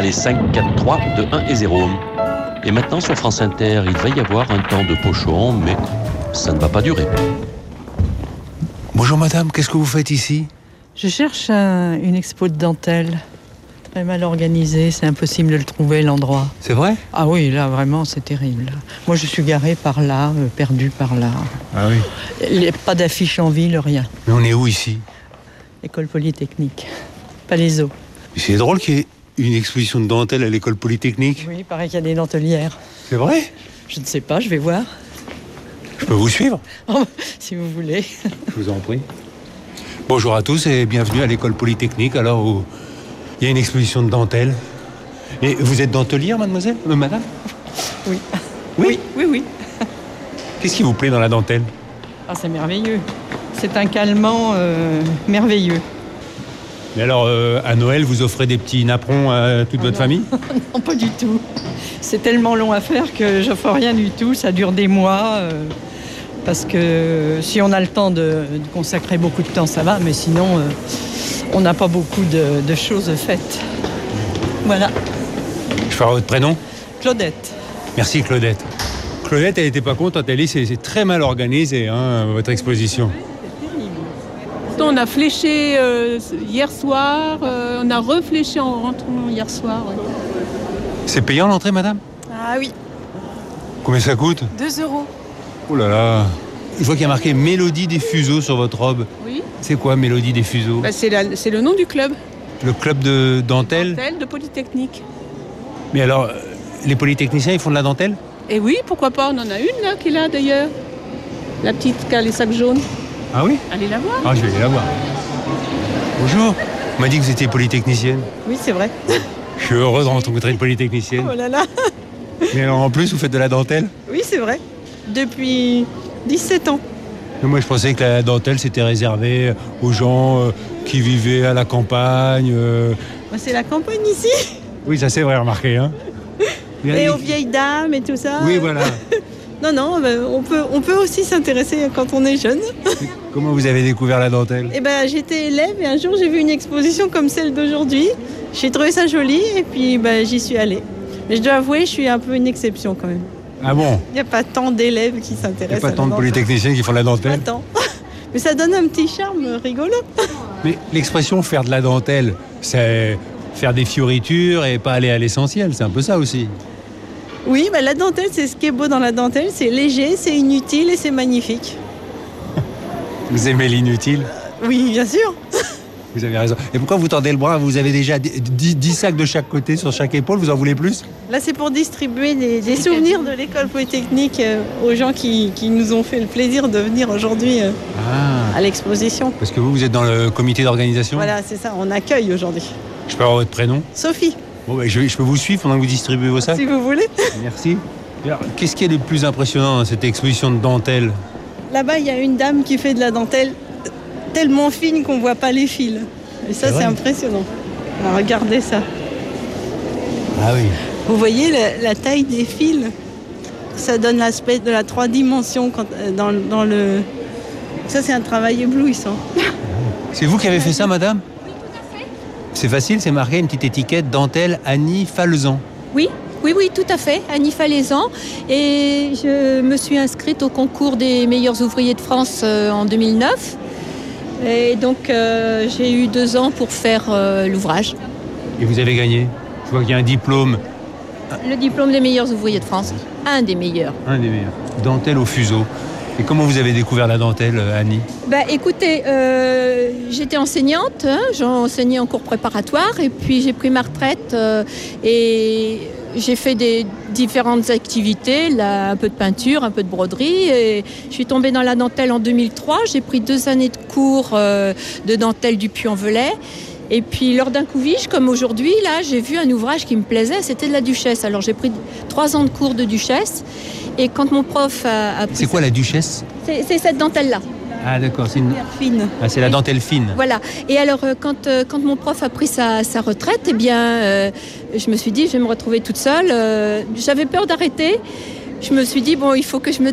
Allez, 5, 4, 3, 2, 1 et 0. Et maintenant, sur France Inter, il va y avoir un temps de pochon, mais ça ne va pas durer. Bonjour madame, qu'est-ce que vous faites ici ? Je cherche une expo de dentelle. Très mal organisée, c'est impossible de le trouver, l'endroit. C'est vrai ? Ah oui, là, vraiment, c'est terrible. Moi, je suis garée par là, perdue par là. Ah oui. Il n'y a pas d'affiche en ville, rien. Mais on est où ici ? École polytechnique, Palaiseau. C'est drôle qu'il y ait une exposition de dentelle à l'école polytechnique. Oui, il paraît qu'il y a des dentelières. C'est vrai ? Je ne sais pas, je vais voir. Je peux vous suivre ? Si vous voulez. Je vous en prie. Bonjour à tous et bienvenue à l'école polytechnique. Alors, où il y a une exposition de dentelle. Et vous êtes dentelière, mademoiselle ? Madame ? Oui. Oui. Oui. Qu'est-ce qui vous plaît dans la dentelle ? Ah, c'est merveilleux. C'est un calmant merveilleux. Mais alors, à Noël, vous offrez des petits napperons à toute votre famille ? Non, pas du tout. C'est tellement long à faire que j'offre rien du tout. Ça dure des mois. Parce que si on a le temps de consacrer beaucoup de temps, ça va. Mais sinon, on n'a pas beaucoup de choses faites. Voilà. Je peux avoir votre prénom ? Claudette. Merci Claudette. Claudette, elle n'était pas contente. Elle dit c'est très mal organisé, votre exposition. On a fléché hier soir, on a refléché en rentrant hier soir. Ouais. C'est payant l'entrée, madame ? Ah oui. Combien ça coûte ? 2 €. Oh là là. Je vois qu'il y a marqué Mélodie des Fuseaux sur votre robe. Oui. C'est quoi Mélodie des Fuseaux ? Bah, c'est le nom du club. Le club de dentelle ? Dentelle de Polytechnique. Mais alors, les polytechniciens, ils font de la dentelle ? Et oui, pourquoi pas, on en a une là qui est là d'ailleurs. La petite qui a les sacs jaunes. Ah oui ? Allez la voir. Ah, je vais aller la voir. Bonjour. On m'a dit que vous étiez polytechnicienne. Oui, c'est vrai. Je suis heureux de rencontrer une polytechnicienne. Oh là là. Mais alors, en plus, vous faites de la dentelle ? Oui, c'est vrai. Depuis 17 ans. Moi, je pensais que la dentelle, c'était réservé aux gens qui vivaient à la campagne. C'est la campagne ici. Oui, ça c'est vrai, remarqué. Et aux vieilles dames et tout ça. Oui, voilà. Non, on peut aussi s'intéresser quand on est jeune. Comment vous avez découvert la dentelle ? J'étais élève et un jour j'ai vu une exposition comme celle d'aujourd'hui. J'ai trouvé ça joli et puis j'y suis allée. Mais je dois avouer, je suis un peu une exception quand même. Ah bon ? Il n'y a pas tant d'élèves qui s'intéressent. Il n'y a pas tant de polytechniciens qui font la dentelle ? Pas tant. Mais ça donne un petit charme rigolo. Mais l'expression faire de la dentelle, c'est faire des fioritures et pas aller à l'essentiel. C'est un peu ça aussi. Oui, la dentelle, c'est ce qui est beau dans la dentelle. C'est léger, c'est inutile et c'est magnifique. Vous aimez l'inutile ? Oui, bien sûr. Vous avez raison. Et pourquoi vous tendez le bras ? Vous avez déjà 10 sacs de chaque côté sur chaque épaule. Vous en voulez plus ? Là, c'est pour distribuer des souvenirs de l'école polytechnique aux gens qui nous ont fait le plaisir de venir aujourd'hui à l'exposition. Parce que vous êtes dans le comité d'organisation ? Voilà, c'est ça. On accueille aujourd'hui. Je peux avoir votre prénom ? Sophie. Bon, je peux vous suivre pendant que vous distribuez vos sacs ? Si vous voulez. Merci. Alors, qu'est-ce qui est le plus impressionnant dans cette exposition de dentelle ? Là-bas, il y a une dame qui fait de la dentelle tellement fine qu'on ne voit pas les fils. Et ça, c'est impressionnant. Alors, regardez ça. Ah oui. Vous voyez la taille des fils ? Ça donne l'aspect de la 3 dimensions dans le... Ça, c'est un travail éblouissant. C'est vous qui avez fait ça, madame ? C'est facile, c'est marqué une petite étiquette dentelle Annie Falzan. Oui, tout à fait, Annie Falzan. Et je me suis inscrite au concours des meilleurs ouvriers de France en 2009. Et donc j'ai eu 2 ans pour faire l'ouvrage. Et vous avez gagné ? Je vois qu'il y a un diplôme. Le diplôme des meilleurs ouvriers de France, un des meilleurs. Un des meilleurs. Dentelle au fuseau. Et comment vous avez découvert la dentelle, Annie ? Écoutez, j'étais enseignante, j'enseignais en cours préparatoire et puis j'ai pris ma retraite et j'ai fait des différentes activités, là, un peu de peinture, un peu de broderie et je suis tombée dans la dentelle en 2003. J'ai pris 2 années de cours de dentelle du Puy-en-Velay. Et puis lors d'un couvige, comme aujourd'hui, là, j'ai vu un ouvrage qui me plaisait, c'était de la Duchesse. Alors j'ai pris 3 ans de cours de Duchesse. Et quand mon prof a pris... C'est quoi la Duchesse ? C'est cette dentelle-là. Ah d'accord, c'est une... fine. Ah, c'est la dentelle fine. Voilà. Et alors, quand mon prof a pris sa retraite, je me suis dit, je vais me retrouver toute seule. J'avais peur d'arrêter. Je me suis dit, il faut que je me